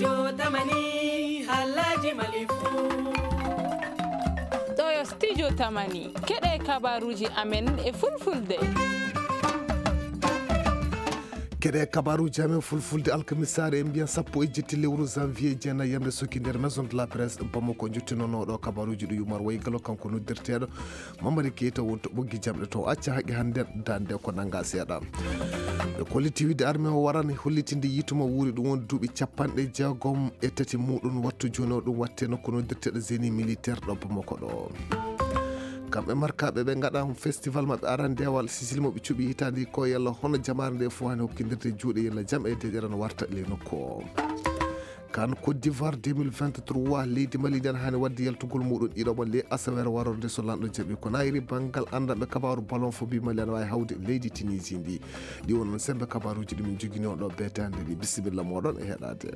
Studio Tamani Halaji Malifu. Toyo Studio Tamani keɗe kabaruji amen e fulfulde. Kede kabaru jame fulfulde alkamisare en mbiyan sappo e jetti lewru janvier jeena yamde soki nder maison de la presse Bamako jottinonoɗo kabaruji ɗo Yumar Waygalo kanko noddirteɗo Mamadou Keita wonto ɓoggi jamɗe to acca haqqe hande dande ko nanga seeɗa ɓe kolliti wiide armé o warani hollitinde yituma wuuri ɗum woni duuɓi 53 muɗum wattu joni o ɗum watte nokko noddirteɗo génie militaire ɗo Bamako ɗo kamɓe markaɓe ɓe gaɗa festival mabɓe arandewal sisilmo ɓe cuuɓi hitandi ko yalla hono jamare nde fo hani hokkidirde juuɗe yalla jaam e deƴere no warta le nokku o kan Côte d'Ivoire 2023 leydi Mali nden hani wadde yaltugol muɗum ɗiɗoɓon le asawere warorde so lanɗo jaaɓi ko nayiri banggal andaɓe kabaru ballon fo bi Mali ana wawi hawde leydi Tunisie ndi ɗi won noon sembe kabaruji ɗimin jogui on ɗo betande ɗi bisimilla moɗon e heɗade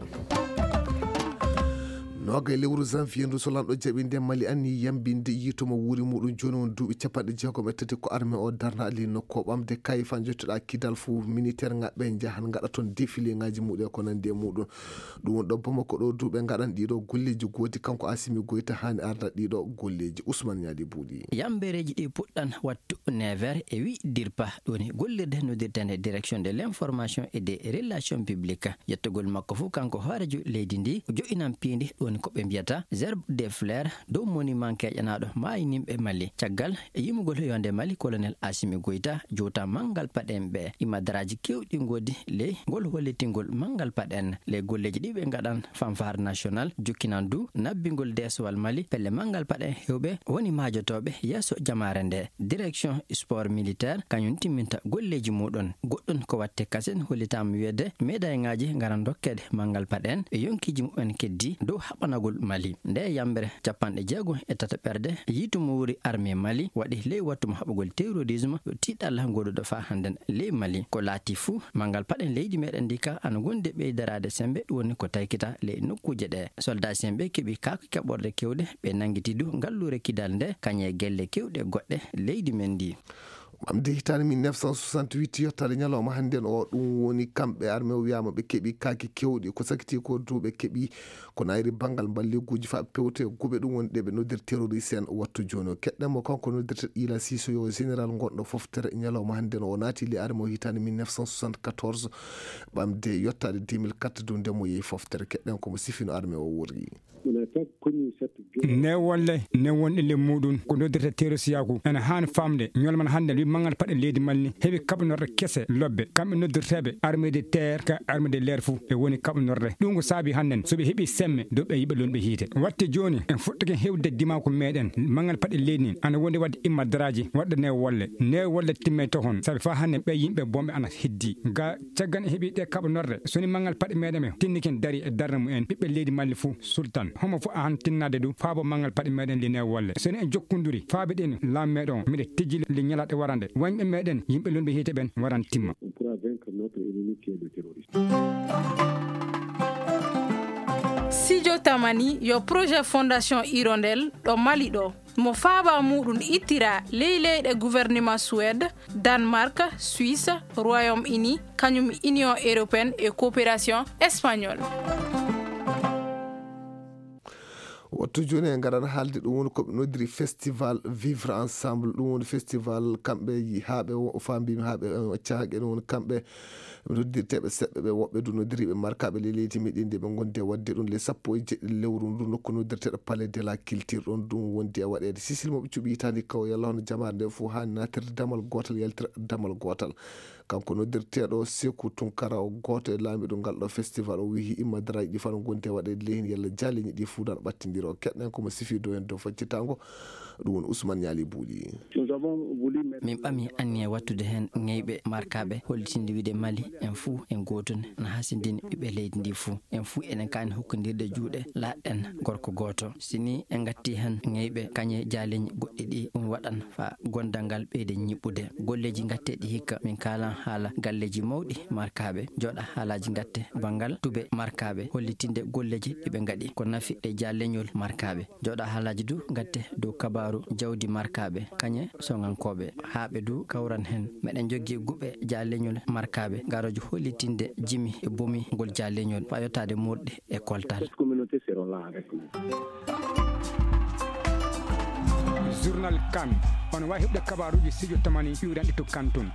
noga e lewru janvier ndu so lanɗo jaaɓi nde Mali anni yambinde yituma wuuri muɗum joni won duuɓi 60 ko armé o darna ali nokku o ɓamde kayifan jottoɗa kidal fo militaire ngaɓe jahan gaɗa toon défilé ngaji muɗum ko nandi e muɗum ɗum won ɗo Bamako ɗo duuɓe gaɗan ɗiɗo golleji gooti kanko Assimi Goïta hani arda ɗiɗo golleji Ousmane Niadi Buuɗi yambereji ɗi puɗɗan wattu 9h e wi dirpa ɗoni gollirde nodirtande direction de l'information et des relations publiques yettogol makko fu kanko hoorejo leydi ndi jo'inan piindi ɗoni ko ɓe mbiyata zerbe des fleurs dow monument keƴanaɗo mayinimɓe Mali caggal e yimugol yonde Mali colonel Assimi Goïta jota mangal paɗen ɓe imadaraji kewɗi godi ley ngol hollitingol mangal paɗen le golleji ɗi ɓe gaɗan fanfare national jukkinan du nabbingol desowal Mali pelle mangal paɗen hewɓe woni majotoɓe yesso jamare nde direction sport militaire kañum timminta golleji muɗon goɗɗon ko watte kasen hollitama wiyede médaille ngaji garan dokkede mangal paɗen e yonkiji mumen keddi dow haɓanagol Mali nde yambere 63 ɓerde yitumo wuri armée Mali waɗi ley wattuma haɓugol terrorisme yo tiɗalla goɗoɗo fa handen ley Mali ko laati fuu mangal paɗen leydi meɗen ndi ka ana gonde ɓeydarade sembe ɗum woni ko taykita ley nokkuje ɗe soldat sembe keeɓi kaako keɓorde kewɗe ɓe nangitidu ngallure kidal nde kañe gelle kewɗe goɗɗe leydi men ndi ɓamde hitande 1968 yottade ñalawma hannden o ɗum woni kamɓe armé o wiyama ɓe keeɓi kaake kewɗi ko sakiti ko duuɓe keeɓi ko nayri banggal balliguji fa pewte guɓe ɗum woni ɗeɓe noddir terroriste en wattu joni o keɗɗenmo kanko noddirta Ila Siso yo général gonɗo foftere ñalawma hannden o naati li armé o hitande 1974 ɓamde yottade 2004 dow ndemo yeehi foftere keɗɗen komo sifino armé o wuri ne wonɗe le muɗum ko noddirta terrorisiyaku ene hani famde ñolman hande wi mangal paɗe leydi Mali heeɓi kaɓanorde kese lobbe kamɓe noddirteɓe armée de terre ka armée de l'air fou e woni kaɓanorde ɗum ko saabi hannden soɓe heeɓi semme dow ɓe yiɓe lonɓe hiite watte joni en fuɗɗake hewde dimako meɗen mangal paɗe leydi ni ana wondi wadde immadaraji waɗɗa ne wolle timme tohon saabi fa hannden ɓe yimɓe bomɓe ana heddi ga caggan e heeɓi ɗe kaɓanorde soni mangal paɗe meɗen me tinniken dari e darde mumen ɓiɓɓe leydi Mali fou sultan homo fo an tinnade du faabo mangal paɗe meɗen li ne wolle soni en jokkondiri faaɓe ɗen lam meɗon miɗe tejji li ñalaɗe warande wañɓe meɗen yimɓe lonɓe hiite ɓen waran timma Studio Tamani yo projet fondation Hirondelle ɗo Mali ɗo mo faaba muɗum ittira leyɗe gouvernement Suède, Danemark, Suisse, Royaume-Uni kañum Union européenne et coopération espagnole wattu joni en gaɗan haalde ɗum woni koɓe noddiri festival vivre ensemble ɗum woni festival kamɓe haaɓe fambimi haaɓe cahaqe ɗum woni kamɓe noddirteɓe seɓɓe ɓe woɓɓe du noddiriɓe markaɓe le leydi meɗen de ɓe gonde wadde ɗum le 17 lewru ndu nokku noddirteɗo palais de la culture ɗon ɗum wondi e waɗede sisilmoɓe cuuɓi hitandi kaw yalla hono jamare nde fo hani natirde damal gotal yaltira damal gotal kanko noddirteɗo Sékou Tunkara o goto e laamiɗo ngal ɗo festival o wi immadaraji ɗi fano gonte waɗede leydi yalla jaleñi ɗi fuudan ɓattidira o keɗɗen komo sifi dow hen dow faccitango ɗum woni Ousmane Niali Buuɗi min ɓami anni e wattude hen ŋeyɓe markaɓe hollitinde wiide Mali en fuu en gotun na hasindini ɓiɓɓe leydi ndi fuu en fuu enen kani hokkodirde juuɗe laaɗɗen gorko goto sini en gatti hen ŋeyɓe kañe jaleñi goɗɗi ɗi ɗum waɗan fa gondal ngal ɓeyde ñiɓɓude golleji gatteɗi hikka min kala haala galleji mawɗi markaɓe joɗa haalaji gatte bangal tube markaɓe hollitinde golleji ɗiɓe gaɗi ko nafi e jalleñol markaɓe joɗa haalaji du gatte dow kabaru jawdi markaɓe kañe sogankoɓe haaɓe du kawran hen meɗen jogui guɓe jalleñol markaɓe garojo hollitinde jimi e bomi ngol jalleñol fa yottade murɗe e koltal. Journal Kan on wawi heɓde kabaruji Studio Tamani iwranɗe to Kanton.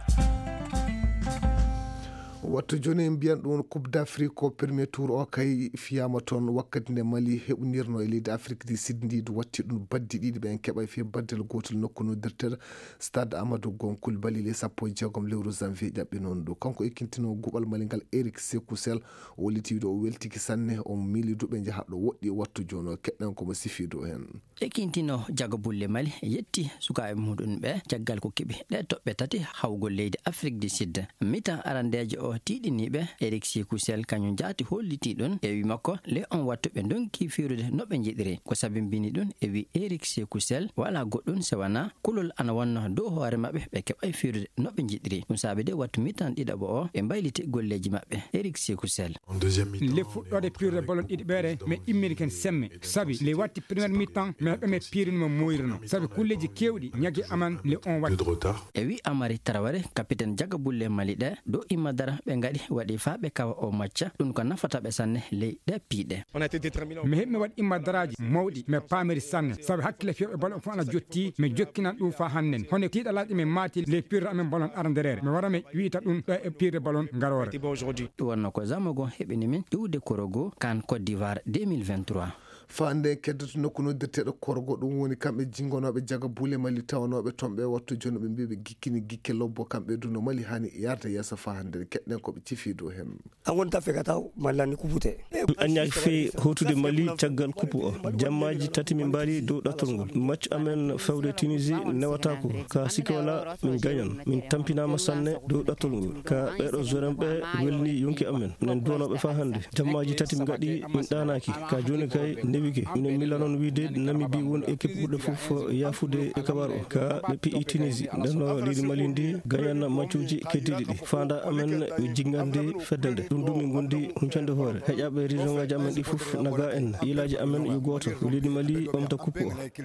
wattu joni en mbiyan ɗum coupe d'Afrique ko premier tour o kay fiyama toon wakkati nde Mali heɓnirno e leydi Afrique du Sud ndi du watti ɗum baddi ɗiɗi ɓen keɓa fe baddel gotol nokku noddirtere stade Amadou Gon Coulibaly le 16 lewru janvier ƴaɓɓi noon ɗo kanko ekkintino guɓal Mali ngal Eric Sékou Sel o walliti wiide o weltiki sanne o miili duɓe jaaha ɗo woɗɗi wattu joni o keɗɗen komo sifi dow hen ekkintino Jaga Bulle Mali yetti sukaɓe muɗum ɓe caggal ko keɓi ɗe toɓɓe tati hawgol leydi Afrique du Sud mitan arandejo o tiɗiniɓe Eric Sékou Sel kañum jaati holliti ɗum e wi makko le on wattu ɓe donki firude no ɓe jiɗiri ko sabimbini ɗum e wi Eric Sékou Sel wala goɗɗum se wana kulol ana wonno dow hoore maɓɓe ɓe keɓay firude no ɓe jiɗiri ɗum saabi de wattu mitan ɗiɗaɓo o ɓe mbayliti golleji maɓɓe Eric Sékou Sel le fuɗɗode pirude ballon ɗiɗi ɓeere mais immini ken semme sabi le watti première mi-temps mais ɓe pirinimo moyrino sabi kulleji kewɗi ñagui aman le on watti e wi Amari Traoré capitaine Jaga Bulle Mali ɗe dow immadara ɓe gaɗi waɗi fa ɓe kawa o macca ɗum ko nafata ɓe sanne ley ɗe piiɗe mi heɓmi waɗi immadaraji mawɗi mais pamiri sanne sabi hakkille fewɓe ballon fof ana jotti mi jokkinan ɗum fa hannen hono tiiɗalaji min maati les pirde amen ballon aranderere mi warami wiita ɗum ɗo e pirde ballon garore ɗum wonno ko Zamago heɓini min iwde korogo kan Côte d'Ivoire 2023 fande keddoto nokku noddirteɗo korgo ɗum woni kamɓe jingonoɓe Jaga Bulle Mali tawanoɓe toon ɓe wattu joni ɓe mbi ɓe gikkini gikke lobbo kamɓe du no Mali hani yarda yesso fa hande keɗɗen koɓe cifi dow hen an wonta fe kataw mallani kupute añaki fe hotude Mali caggal coupe o jammaji tati min mbaali dow ɗattol ngol match amen fewde Tunisie newatako ka sikki wala min gañan min tampinama sanne dow ɗattol ngol ka ɓeɗo zoren ɓe welni yonki amen minen duwanoɓe fa hande jammaji tati min gaɗi min ɗanaki ka joni kay wike minen mila noon wiide Namibie woni équipe ɓurɗo fof yafude e kabar o ka ɓe pi'i Tunisie ndenno leydi Mali ndi gañanna matchuji keddiɗi ɗi fanda amen jingande fedde nde ɗum du min gondi huncande hoore heƴaɓe région ngaji amen ɗi fof naga en yilaji amen yo goto leydi Mali ɓamta coupe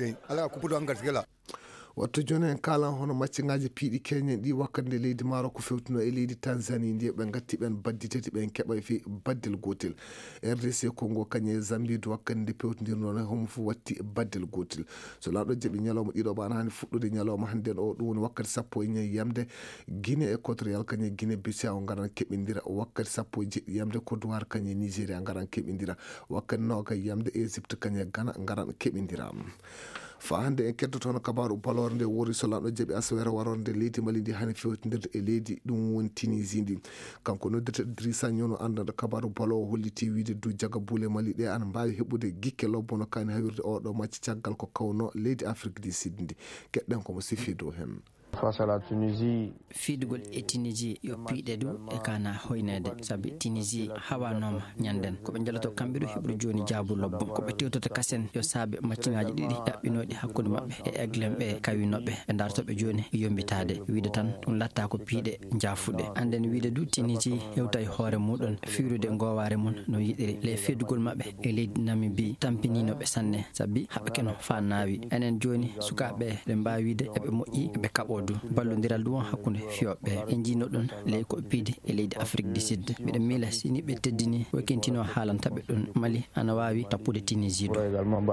o wattu joni en kalan hono maccingaji piiɗi keñen ɗi wakkati nde leydi Maroc fewtino e leydi Tanzanie ndi ɓe gatti ɓen baddi tati ɓen keɓa fi baddel gotel RDC Congo kañe Zambie du wakkati nde pewtodirnoon homo fof watti baddel gotel so laaɗo jaaɓi ñalawma ɗiɗo ɓa ana hani fuɗɗude ñalawma hande o ɗum woni wakkati 9 yamde Guinée équatorial kañe Guinée Bissau garan keɓidira wakkati 10 yamde Côte d'Ivoire kañe Nigéria garan keɓidira wakkati 9 yamde Égypte kañe Ghana garan keɓidira fa hande en keddotono kabaru balor nde wori so laaɗo jaaɓi asawere warorde leydi Mali ndi hani fewtodirde e leydi ɗum woni Tunisie ndi kanko noddete Idrissa Nyono andata kabaru balo holliti wiide du Jaga Bulle Mali ɗe ana mbawi heɓude gikke lobbo no kani hawirde oɗo macci caggal ko kawno leydi Afrique du Sud ndi keɗɗen komo sifi dow hen face à la Tunisie fiidugol e Tunisie yo piiɗe du e kana hoynede sabi Tunisie hawanoma ñanden koɓe jalato kamɓe ɗo heɓru joni jaabu lobbo koɓe tewtoto kasen yo saabe maccingaji ɗiɗi ɗaɓɓinoɗi hakkude mabɓe e aiglem ɓe kawinoɓe ɓe dartoɓe joni yombitade wiide tan ɗum latta ko piiɗe jaafuɗe anden wiide du Tunisie hewta e hoore muɗum firude goware mum no yiɗiri le fiidugol mabɓe e leydi Namibie tampininoɓe sanne sabi haɓe keno fa nawi enen joni sukaɓe ɓe mbawi wiide eɓe moƴƴi eɓe kaɓo ballodiral ɗum hakkude fiyoɓe en jino ɗum ley ko piidi e leydi Afrique du Sud miɗen miila sini ɓe teddini o kentino haalantaɓe ɗum Mali ana wawi tappude Tunisie ɗo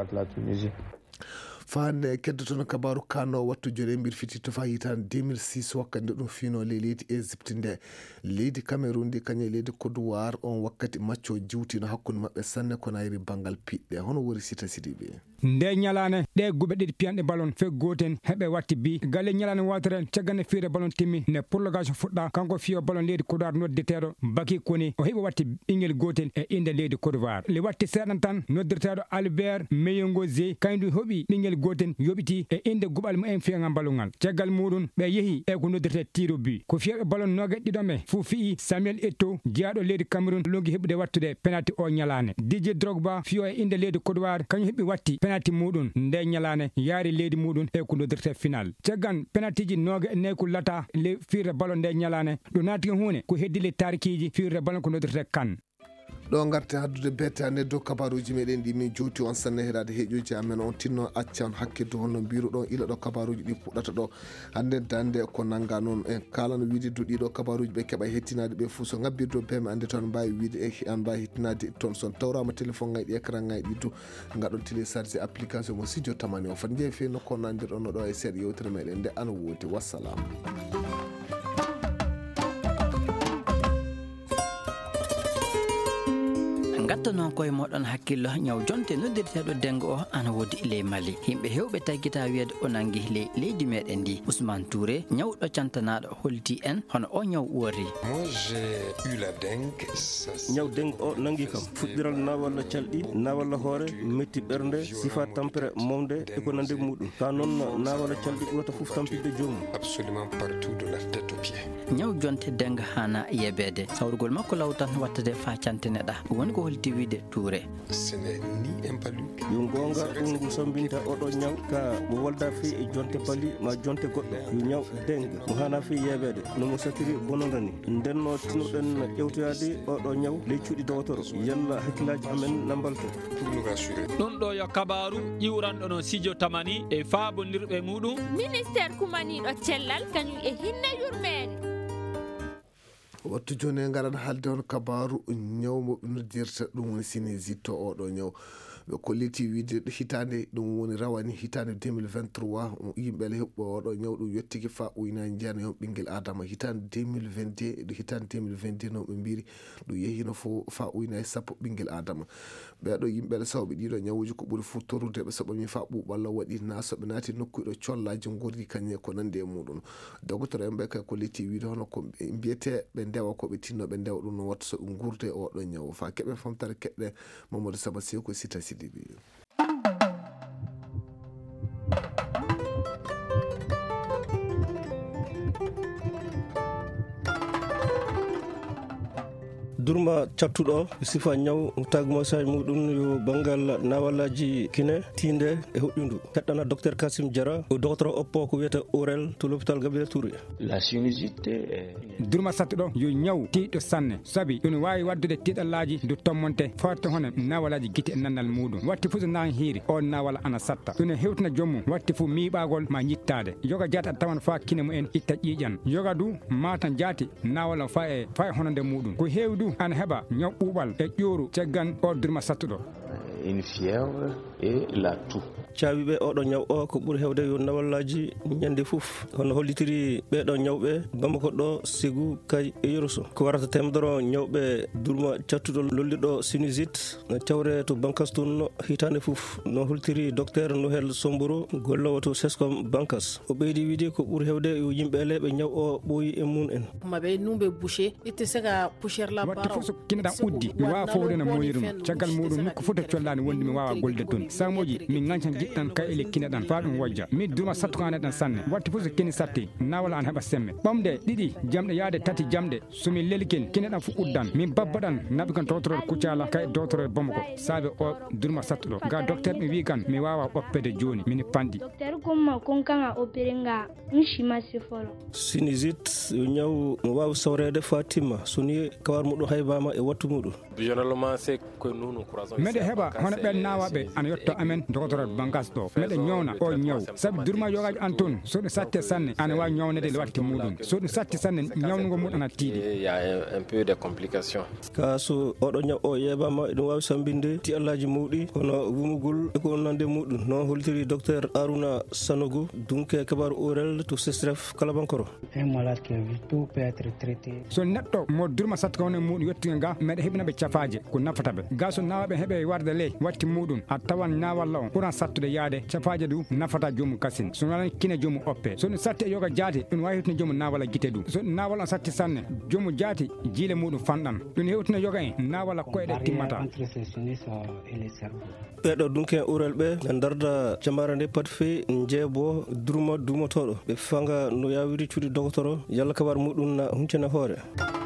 fande keddotono kabaru kano wattu joni mbir fiti to fa hitande 2006 wakkati nde ɗum fino le leydi Égypte nde leydi Cameroun ndi kañe leydi Côte d'Ivoire on wakkati macco jiwtino hakkude mabɓe sanne kono ayri banggal piɗɗe hono wori Sita Sidiɓe nde ñalane ɗe guɓe ɗiɗi piyanɗe ballon fe goten heɓe watti bi galle ñalane watere cagganne fiire ballon timmi ne prolongation fuɗɗa kanko fiyo ballon leydi Côte d'Ivoire noddirteɗo Baki Koni o heɓi watti ɓinguel gotel e inde leydi Côte d'Ivoire le watti seeɗan tan noddirteɗo Albert Meyongo Zé kañum heɓi ɓinguel gotel yoɓiti e inde guɓal mumen fiyagam ballongal caggal muɗum ɓe yeehi e ko noddirte tiro but ko fiyaɓe ballon nogue ɗiɗome fo fi'i Samuel Eto'o jeyaɗo leydi Cameroun longi heɓude wattude penalty o ñalane Didier Drogba fiyo e inde leydi Côte d'Ivoire kañum heɓi watti penalty muɗum nde ñalane yaari leydi muɗum e ko noddirte final caggan penalty ji noga e nayyi ko lata le firre ballon nde ñalane ɗo naati hunde ko heddi le tarikiji firre ballon ko noddirte kan ɗo garte haddude bettane dow kabaruji meɗen ɗi min jowti on sanne heɗade heeƴoji amen on tinno acca on hakkilde honno mbiruɗon ila ɗo kabaruji ɗi puɗɗata ɗo hande dande ko nanga noon en kalano wiide do ɗiɗo kabaruji ɓe keeɓa hettinade ɓe fuu so ngabbirdo beme ande toon mbawi wiide e an mbawi hettinade toon son tawrama téléphone ngaji écran ngaji ɗi to gaɗon téléchargé application mo Studio Tamani o fat jeeyi fe nokko nandirɗon ɗo e seeɗa yewtere meɗen nde ana woodi wassalam. gatta noon koye moɗon hakkillo ñaw jonte noddirteɗo dengo o ana woodi ley Mali yimɓe hewɓe taggita wiyeede o nangi ley leydi meɗen ndi Ousmane Touré ñawɗo cantanaɗo holti en hono o ñaw woori. ñaw dengue o nangi kam fuɗɗiral na walla calɗi na walla hoore metti ɓernde sifa tampere momde eko nande muɗum ka noon na walla calɗi ɓurata foof tampide joomum absolument partout de la tête aux pieds. ñaw jonte dengue hana yebede sawrugol makko lawtan wattade fa cantineɗa woni ko holti wiide Touré. Ce n'est ni un paluc. yo gonga ɗum ngu sambinta oɗo ñaw ka mo walda fi e jonte pali ma jonte goɗɗo yo ñaw dengue mo hana fi yebede nomo satiri bonondani ndenno tinoɗen ƴewtoyade oɗo ñaw ley cuuɗi dowtoro yalla hakkillaji amen lambalto pour nous rassurer. ɗum ɗo yo kabaru iwranɗo no Studio Tamani e faabondirɓe muɗum ministére kumaniɗo cellal kañum e hinne yurmede wattu joni en garat haalde on kabaru ñaw mo ɓe noddirta ɗum woni sinésite to oɗo ñaw ɓe kolliti wiide hitande ɗum woni rawani hitande 2023 yimɓele heɓɓo oɗo ñaw ɗum yettiki fa uynaji jeena yon ɓinguel adama hitande 2022 ɗo hitande 2022 no ɓe mbiri ɗum yehino fo fa uynaji sappo ɓinguel adama ɓeɗo yimɓele sawɓe ɗiɗo ñawuji ko ɓuuri fu torrude ɓe soɓami fa ɓuɓalla waɗi na soɓe naati nokkuɗo collaji gordi kañe ko nande e muɗum docteur en ɓe kay kolliti wiide hono ko mbiyete ɓe ndewa koɓe tinno ɓe ndewa ɗum no watta so ɓe gurde oɗo ñaw fa keɓe famtare keɗɗe Mamadou Saba Seko Sita Sidibi. durma cattuɗo sifa ñaw tagmosage muɗum yo bangal nawallaji kine tinde e hoƴƴundu heɗɗana docteur Kassim Diarra o docteur oppo ko wiyata Ourel to l'hôpital Gabriel Touré. La sinusite durma sattuɗo yo ñaw tiiɗo sanne sabi ɗum wawi waddude tiiɗallaji do tommonte forte hono nawallaji guite e nandal muɗum watti fuu so nan hiiri o nawala ana satta ɗum hewtina jommum watti fuu miɓagol ma yittade yoga jaati a tawan fa kine mumen itta ƴiƴan yoga du matan jaati nawala fa e honode muɗum ko heewi du ana heɓa ñaw ɓuuɓal e ƴooru caggan o durma sattuɗo. Une fièvre et la toux. caawiɓe oɗo ñaw o ko ɓuuri hewde yo nawallaji ñande fof hono hollitiri ɓeɗo ñawɓe Bamako ɗo Ségou Kay e Yoroso ko warata temdoro ñawɓe durma cattuɗo lolliɗo sinusite no tawre to Bankas toon hitande fof no hollitiri docteur Nohel Somboro gollowo to Sescom Bankas o ɓeydi wiide ko ɓuuri hewde yo yimɓe leeɓe ñaw o ɓooyi e mun en maɓe numɓe bouché itte sega poussiére la watti fof so kineɗa uddi mi wawa fowde no moyirum caggal muɗum nokko fof to collani wonde mi wawa golde toon samoji min gancan jiɗɗan kay ele kineɗan fa ɗum wojja min duma sattu ko aneɗan sanne watti fof so kini satti nawala an heɓa semme ɓamde ɗiɗi jamɗe yaade tati jamɗe somin lelikel kineɗan fu uddan min babbaɗan naɓi kan docteur Kucala kay docteur Bamako saabe o durma sattuɗo ga docteur mi wi kan mi wawa ɓoppede joni min pandi docteur komma kon kanga opéré nga nshima sifolo sinusite yo ñaw mo wawi sawrede fa timma soni kawar muɗum haybama e wattu muɗum généralement c'est que nous nous croisons meɗe heɓa hono ɓen nawaɓe ana yetto amen docteur Bangas ɗo meɗe ñowna o ñaw saabi durma yogaji an toon so ɗum satti sanne ana wawi ñownede le watti muɗum so ɗum satti sanne ñawnugo muɗum ana tiiɗi il y a un peu de complications ka so oɗo ñaw o yeɓama eɗum wawi sambinde ti allaji mawɗi hono wumugol eko nande muɗum no hollitiri docteur Aruna Sanogo dunke kabaru Ourel to Sestref Kalabankoro. Un malade qui a vu tout peut être traité. So neɗɗo mo durma satta ko woni muɗum yettude ga meɗe heɓinaɓe cafaje ko nafataɓe ga so nawaɓe heeɓe warde ley watti muɗum a tawan nawalla on ɓuran sattude yaade cafaje du nafata jomum kasin so wona kine jomum oppe so ɗum satti e yoga jaati ɗum wawi hewtina jomum nawala guite du so ɗum nawala on satti sanne jomum jaati jiile muɗum fanɗan ɗum hewtina yoga en nawala koyɗe timmata ɓeɗo dunke Ourel ɓe ɓe darda jamara nde pat fe jeebo durma dumotoɗo ɓe fanga no yawiri cuuɗi docteur o yalla kabar muɗum na huncene hoore.